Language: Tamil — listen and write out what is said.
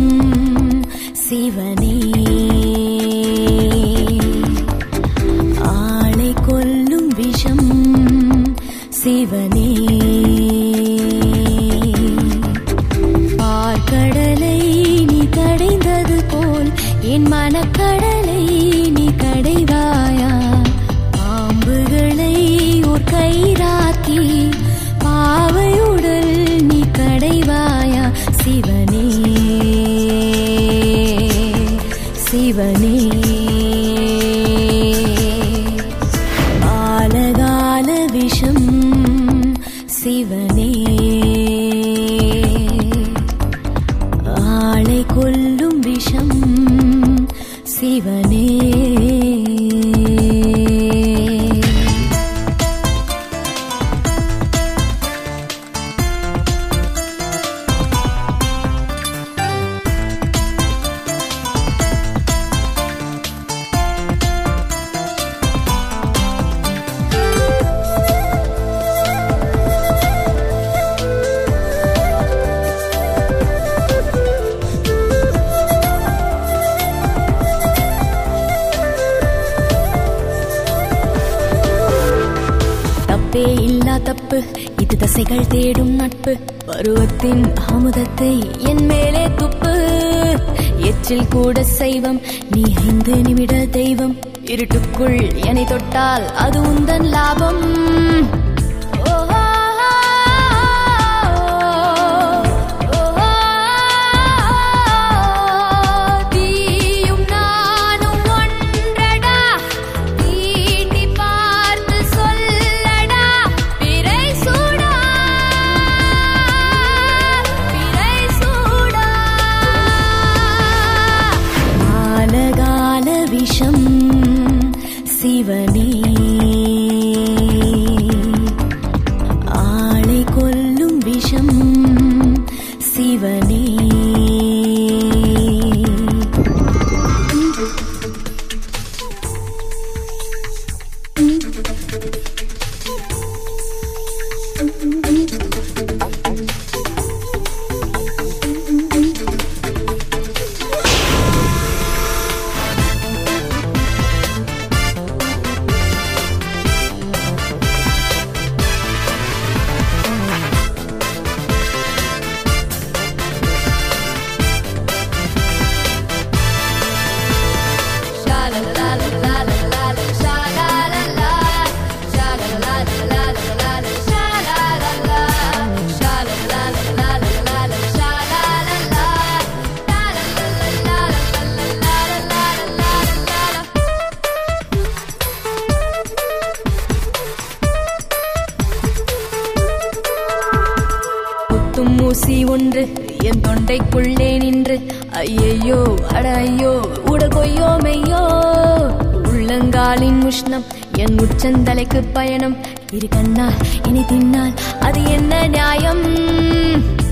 சிவனே ஆளை கொல்லும் விஷம் சிவனே பார்க்கடலை நீ கடைந்தது போல் என் மனக்கடலை நீ கடைவாயா பாம்புகளை ஒரு கயிறாக்கி பாவையுடல் நீ கடைவாயா சிவனே சிவனே ஆலகால விஷம் சிவனே ஆளை கொல்லும் விஷம் சிவனே இல்லா தப்பு இது தசைகள் தேடும் நட்பு பருவத்தின் அமுதத்தை என் மேலே துப்பு எச்சில் கூட செய்வம் நீ 5 நிமிட தெய்வம் இருட்டுக்குள் என்னை தொட்டால் அது உந்தன் லாபம் விஷம் சிவனே ஆளை கொல்லும் விஷம் சிவனே ஊசி ஒன்று என் தொண்டைக்குள்ளே நின்று ஐயையோ அட ஐயோ உடல் கொய்யோ மெய்யோ உள்ளங்காலின் உஷ்ணம் என் உச்சந்தலைக்கு பயணம் இரு கண்ணால் இனி தின்னால் அது என்ன நியாயம்